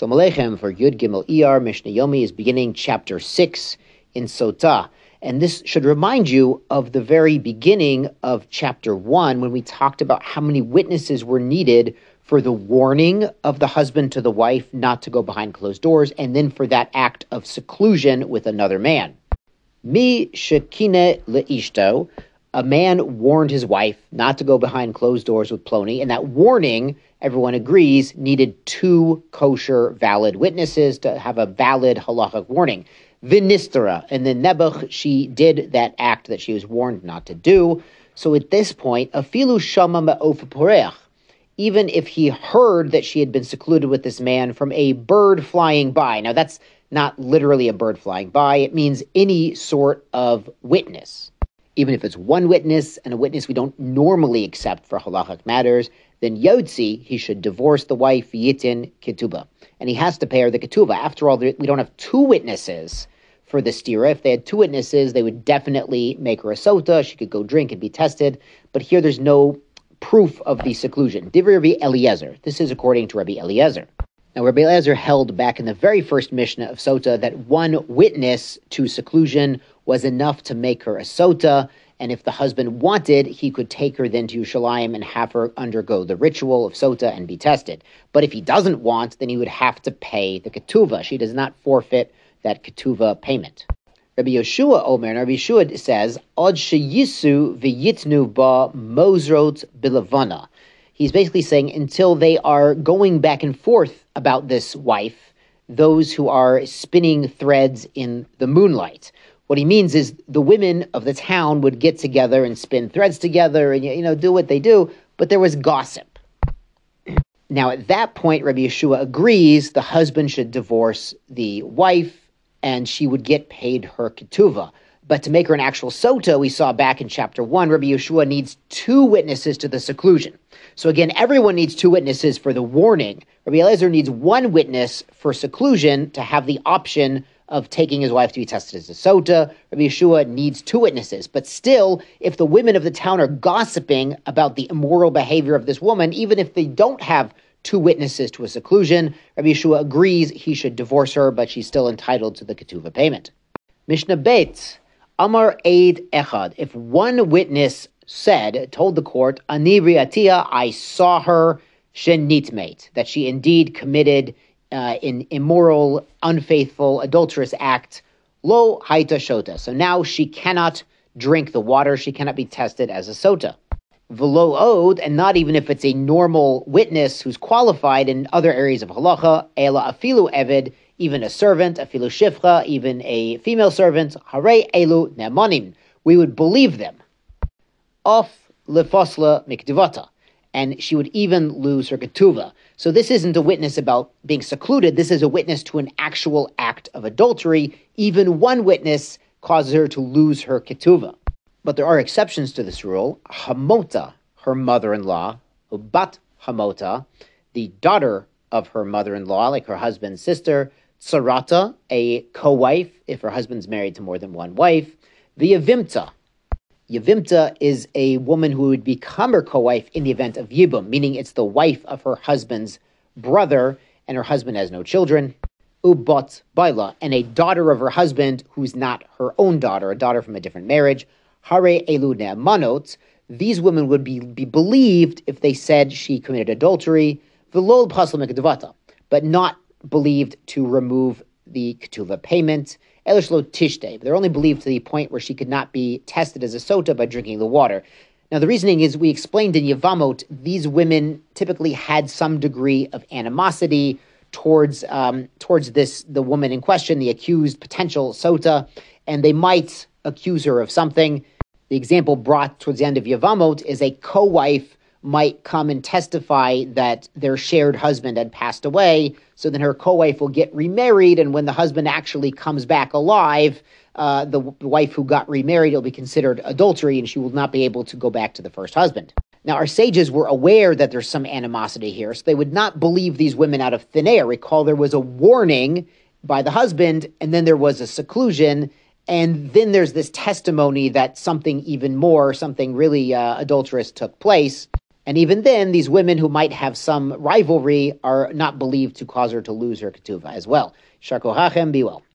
Shalom Aleichem for Yud Gimel Iyar. Mishnah Yomi is beginning chapter 6 in Sotah. And this should remind you of the very beginning of chapter 1 when we talked about how many witnesses were needed for the warning of the husband to the wife not to go behind closed doors, and then for that act of seclusion with another man. Mi shekine leishto, a man warned his wife not to go behind closed doors with Ploni, and that warning, everyone agrees, needed two kosher, valid witnesses to have a valid halachic warning. Vinistera, and then Nebuch, she did that act that she was warned not to do. So at this point, afilu shama me'of poreach, even if he heard that she had been secluded with this man from a bird flying by. Now that's not literally a bird flying by, it means any sort of witness. Even if it's one witness and a witness we don't normally accept for halachic matters, then Yotzi, he should divorce the wife, Yitin Ketubah. And he has to pay her the Ketubah. After all, we don't have two witnesses for the stira. If they had two witnesses, they would definitely make her a sota. She could go drink and be tested. But here there's no proof of the seclusion. Divrei Rabbi Eliezer. This is according to Rabbi Eliezer. Now, Rabbi Eliezer held back in the very first Mishnah of Sota that one witness to seclusion was enough to make her a Sota, and if the husband wanted, he could take her then to Yerushalayim and have her undergo the ritual of Sota and be tested. But if he doesn't want, then he would have to pay the Ketuvah. She does not forfeit that Ketuvah payment. Rabbi Yeshua Omer, and Rabbi Yeshua says, Od sheyisu v'yitnu ba mozrot bilavana. He's basically saying until they are going back and forth about this wife, those who are spinning threads in the moonlight. What he means is the women of the town would get together and spin threads together and, do what they do, but there was gossip. Now, at that point, Rabbi Yeshua agrees the husband should divorce the wife and she would get paid her ketuvah. But to make her an actual sota, we saw back in chapter 1, Rabbi Yeshua needs two witnesses to the seclusion. So again, everyone needs two witnesses for the warning. Rabbi Eliezer needs one witness for seclusion to have the option of taking his wife to be tested as a sota. Rabbi Yeshua needs two witnesses. But still, if the women of the town are gossiping about the immoral behavior of this woman, even if they don't have two witnesses to a seclusion, Rabbi Yeshua agrees he should divorce her, but she's still entitled to the ketuvah payment. Mishnah Bet, Amar Eid Echad. If one witness told the court, Ani ri'atia, I saw her, shenitmeit, that she indeed committed an immoral, unfaithful, adulterous act, lo haita shota. So now she cannot drink the water, she cannot be tested as a sota. V'lo od, and not even if it's a normal witness who's qualified in other areas of halacha, ela afilu eved, even a servant, afilu shifcha, even a female servant, harei elu ne'amanim, we would believe them. Off lefosla miktivata, and she would even lose her ketuvah. So this isn't a witness about being secluded, this is a witness to an actual act of adultery. Even one witness causes her to lose her ketuvah. But there are exceptions to this rule. Hamota, her mother-in-law, bat hamota, the daughter of her mother-in-law, like her husband's sister, tsarata, a co-wife, if her husband's married to more than one wife, v'yavimta. Yavimta is a woman who would become her co-wife in the event of Yibum, meaning it's the wife of her husband's brother, and her husband has no children. Ubat baila, and a daughter of her husband who's not her own daughter, a daughter from a different marriage. Hare elu ne'amanot, these women would be believed if they said she committed adultery, v'lo l'pasal mikdavata, but not believed to remove the ketuvah payment. Elishlo tishte, they're only believed to the point where she could not be tested as a sota by drinking the water. Now the reasoning is, we explained in Yevamot, these women typically had some degree of animosity towards the woman in question, the accused potential sota, and they might accuse her of something. The example brought towards the end of Yevamot is a co-wife might come and testify that their shared husband had passed away, so then her co-wife will get remarried, and when the husband actually comes back alive, the wife who got remarried will be considered adultery, and she will not be able to go back to the first husband. Now, our sages were aware that there's some animosity here, so they would not believe these women out of thin air. Recall, there was a warning by the husband, and then there was a seclusion, and then there's this testimony that something even more, something really adulterous took place. And even then, these women who might have some rivalry are not believed to cause her to lose her ketuvah as well. Shar kochachem, be well.